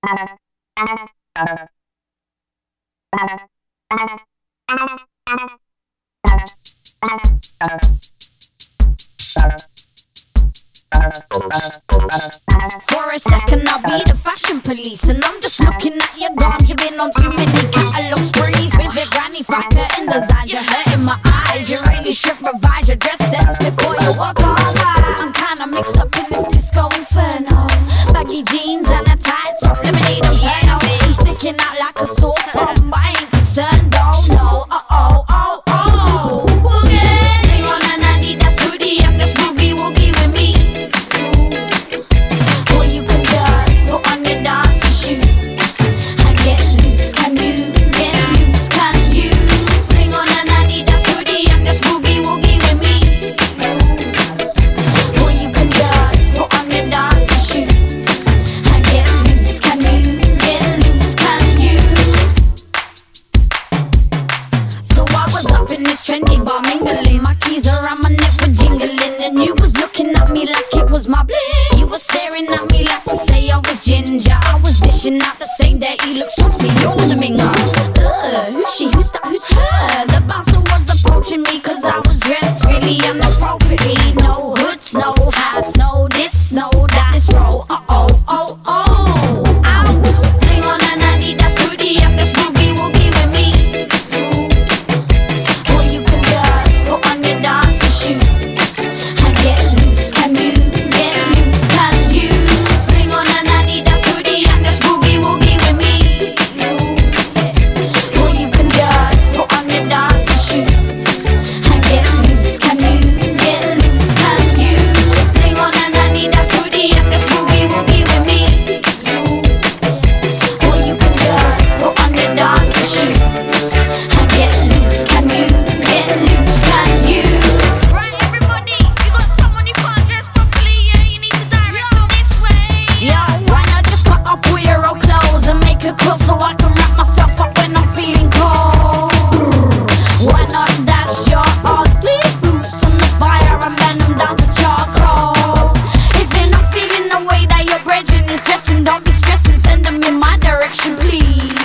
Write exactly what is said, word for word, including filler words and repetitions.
For a second I'll be the fashion police, and I'm just looking at your garms. You've been on too many catalog sprees with your granny factor in design. You're hurting my eyes. You really should revise your dress sense before you walk all by. I'm kinda mixed up in this disco inferno. Baggy jeans and a tight top, lemonade inferno. I'm sticking out like a sore thumb, but I ain't concerned, oh no. Uh oh, oh, oh. Boogie, hang on an Adidas hoodie, I'm just boogie woogie with me. Or you can just put on your dancing shoes and get loose. Can you get loose? Can you fling on an Adidas hoodie and just boogie woogie with me? Or you can just put on your dancing shoes and get loose. Can you get loose? Can you? So I was up in this trendy bar mingling, my keys around my neck were jingling, and you was looking at me like it was my bling. You was staring at me like to say I was ginger. I was dishing out the same dirty looks. Trust me, you're the minger. Ugh, who's she? Who's that? Who's her? The bouncer was approaching me cause I was dressed really inappropriately. No hoods, no hats, no this, no that. This roll, uh oh, oh, oh. Out, fling on an Adidas hoodie, I'm just boogie woogie with me. Or you can just put on your dancing shoes and get loose. Can you get loose? Can you fling on an Adidas hoodie and just boogie woogie with me? Or you can just put on your dancing shoes and get loose. Can you get loose? Can you fling on an Adidas hoodie and just boogie woogie with me? Or you can just put on your dancing shoes and get loose. Can you get loose? Can you? Right, everybody, you got someone you can't dress properly, yeah, you need to direct them this way. Yo, why not just cut off all your old clothes and make it close so I can wrap myself up when I'm feeling cold? Why not dash your ugly boots on the fire and burn them down to charcoal? If you're not feeling the way that your brethren is dressing, don't be stressing, send them in my direction, please.